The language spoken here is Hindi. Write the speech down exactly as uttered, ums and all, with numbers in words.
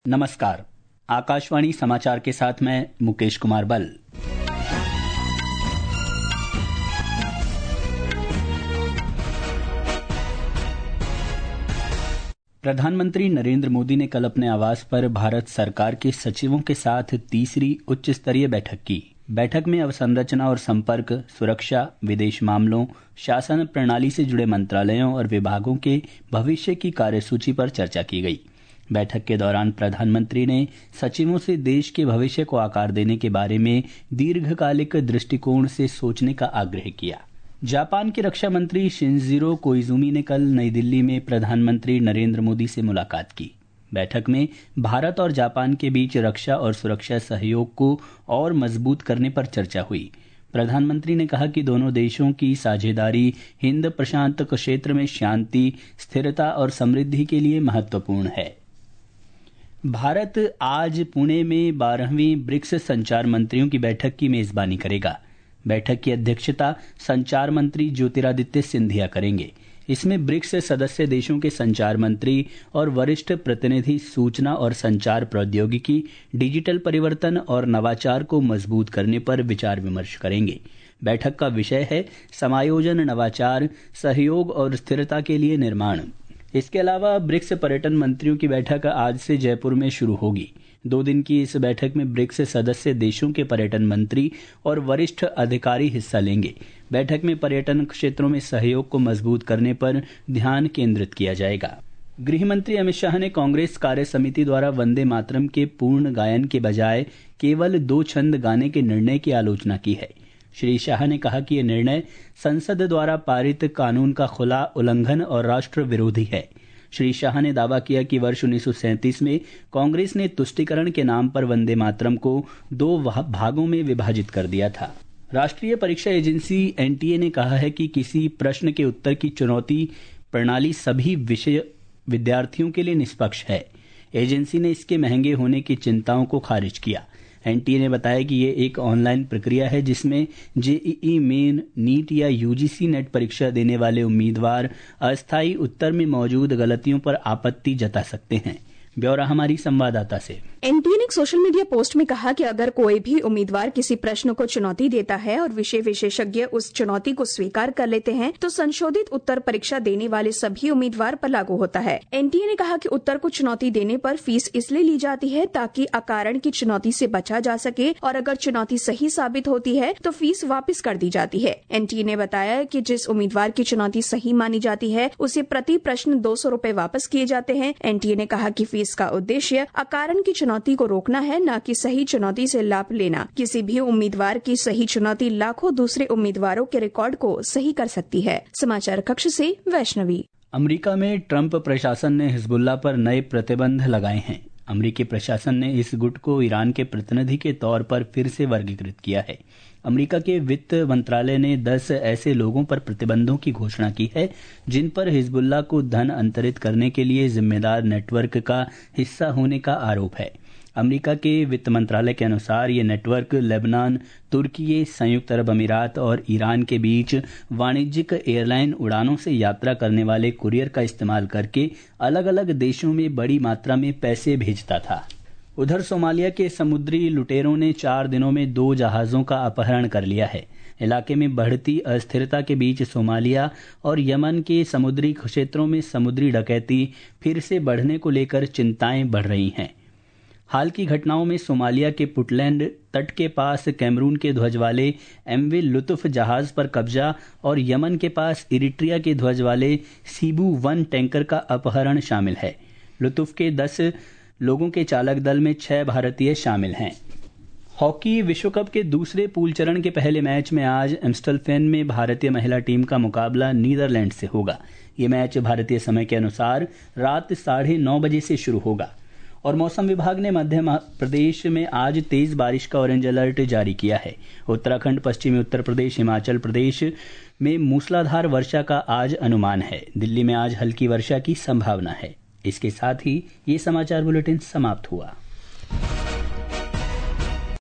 नमस्कार। आकाशवाणी समाचार के साथ मैं मुकेश कुमार बल। प्रधानमंत्री नरेंद्र मोदी ने कल अपने आवास पर भारत सरकार के सचिवों के साथ तीसरी उच्च स्तरीय बैठक की। बैठक में अवसंरचना और संपर्क, सुरक्षा, विदेश मामलों, शासन प्रणाली से जुड़े मंत्रालयों और विभागों के भविष्य की कार्यसूची पर चर्चा की गई। बैठक के दौरान प्रधानमंत्री ने सचिवों से देश के भविष्य को आकार देने के बारे में दीर्घकालिक दृष्टिकोण से सोचने का आग्रह किया। जापान के रक्षा मंत्री शिंजिरो कोइजुमी ने कल नई दिल्ली में प्रधानमंत्री नरेंद्र मोदी से मुलाकात की। बैठक में भारत और जापान के बीच रक्षा और सुरक्षा सहयोग को और मजबूत करने पर चर्चा हुई। प्रधानमंत्री ने कहा कि दोनों देशों की साझेदारी हिंद प्रशांत क्षेत्र में शांति, स्थिरता और समृद्धि के लिए महत्वपूर्ण है। भारत आज पुणे में बारहवीं ब्रिक्स संचार मंत्रियों की बैठक की मेजबानी करेगा। बैठक की अध्यक्षता संचार मंत्री ज्योतिरादित्य सिंधिया करेंगे। इसमें ब्रिक्स सदस्य देशों के संचार मंत्री और वरिष्ठ प्रतिनिधि सूचना और संचार प्रौद्योगिकी, डिजिटल परिवर्तन और नवाचार को मजबूत करने पर विचार विमर्श करेंगे। बैठक का विषय है समायोजन, नवाचार, सहयोग और स्थिरता के लिए निर्माण। इसके अलावा ब्रिक्स पर्यटन मंत्रियों की बैठक आज से जयपुर में शुरू होगी। दो दिन की इस बैठक में ब्रिक्स सदस्य देशों के पर्यटन मंत्री और वरिष्ठ अधिकारी हिस्सा लेंगे। बैठक में पर्यटन क्षेत्रों में सहयोग को मजबूत करने पर ध्यान केंद्रित किया जाएगा। गृह मंत्री अमित शाह ने कांग्रेस कार्य समिति द्वारा वंदे मातरम के पूर्ण गायन के बजाय केवल दो छंद गाने के निर्णय की आलोचना की है। श्री शाह ने कहा कि यह निर्णय संसद द्वारा पारित कानून का खुला उल्लंघन और राष्ट्र विरोधी है। श्री शाह ने दावा किया कि वर्ष उन्नीस सौ सैंतीस में कांग्रेस ने तुष्टीकरण के नाम पर वंदे मातरम को दो भागों में विभाजित कर दिया था। राष्ट्रीय परीक्षा एजेंसी एन टी ए ने कहा है कि किसी प्रश्न के उत्तर की चुनौती प्रणाली सभी विषय विद्यार्थियों के लिए निष्पक्ष है। एजेंसी ने इसके महंगे होने की चिंताओं को खारिज किया। एन टी ए ने बताया कि ये एक ऑनलाइन प्रक्रिया है जिसमें J E E main, NEET या यू जी सी नेट परीक्षा देने वाले उम्मीदवार अस्थायी उत्तर में मौजूद गलतियों पर आपत्ति जता सकते हैं। ब्यौरा हमारी संवाददाता से। एन टी ए ने एक सोशल मीडिया पोस्ट में कहा कि अगर कोई भी उम्मीदवार किसी प्रश्न को चुनौती देता है और विषय विशेषज्ञ उस चुनौती को स्वीकार कर लेते हैं तो संशोधित उत्तर परीक्षा देने वाले सभी उम्मीदवार पर लागू होता है। एन टी ए ने कहा कि उत्तर को चुनौती देने पर फीस इसलिए ली जाती है ताकि अकारण की चुनौती से बचा जा सके और अगर चुनौती सही साबित होती है तो फीस वापस कर दी जाती है। एन टी ए ने बताया कि जिस उम्मीदवार की चुनौती सही मानी जाती है उसे प्रति प्रश्न दो सौ रूपये वापस किए जाते हैं। एन टी ए ने कहा कि फीस का उद्देश्य अकारण की चुनौती को रोकना है, न कि सही चुनौती से लाभ लेना। किसी भी उम्मीदवार की सही चुनौती लाखों दूसरे उम्मीदवारों के रिकॉर्ड को सही कर सकती है। समाचार कक्ष से वैष्णवी। अमेरिका में ट्रंप प्रशासन ने हिजबुल्लाह पर नए प्रतिबंध लगाए हैं। अमेरिकी प्रशासन ने इस गुट को ईरान के प्रतिनिधि के तौर पर फिर से वर्गीकृत किया है। अमेरिका के वित्त मंत्रालय ने दस ऐसे लोगों पर प्रतिबंधों की घोषणा की है जिन पर हिजबुल्लाह को धन अंतरित करने के लिए जिम्मेदार नेटवर्क का हिस्सा होने का आरोप है। अमेरिका के वित्त मंत्रालय के अनुसार ये नेटवर्क लेबनान, तुर्की, संयुक्त अरब अमीरात और ईरान के बीच वाणिज्यिक एयरलाइन उड़ानों से यात्रा करने वाले कुरियर का इस्तेमाल करके अलग अलग देशों में बड़ी मात्रा में पैसे भेजता था। उधर सोमालिया के समुद्री लुटेरों ने चार दिनों में दो जहाजों का अपहरण कर लिया है। इलाके में बढ़ती अस्थिरता के बीच सोमालिया और यमन के समुद्री क्षेत्रों में समुद्री डकैती फिर से बढ़ने को लेकर चिंताएं बढ़ रही हैं। हाल की घटनाओं में सोमालिया के पुंटलैंड तट के पास कैमरून के ध्वज वाले एमवी लुत्फ जहाज पर कब्जा और यमन के पास इरिट्रिया के ध्वज वाले सीबू वन टैंकर का अपहरण शामिल है। लुत्फ के दस लोगों के चालक दल में छह भारतीय शामिल हैं। हॉकी विश्व कप के दूसरे पूल चरण के पहले मैच में आज एम्स्टलफेन में भारतीय महिला टीम का मुकाबला नीदरलैंड से होगा। ये मैच भारतीय समय के अनुसार रात साढ़े नौ बजे से शुरू होगा। और मौसम विभाग ने मध्य प्रदेश में आज तेज बारिश का ऑरेंज अलर्ट जारी किया है। उत्तराखंड, पश्चिमी उत्तर प्रदेश, हिमाचल प्रदेश में मूसलाधार वर्षा का आज अनुमान है। दिल्ली में आज हल्की वर्षा की संभावना है। इसके साथ ही ये समाचार बुलेटिन समाप्त हुआ।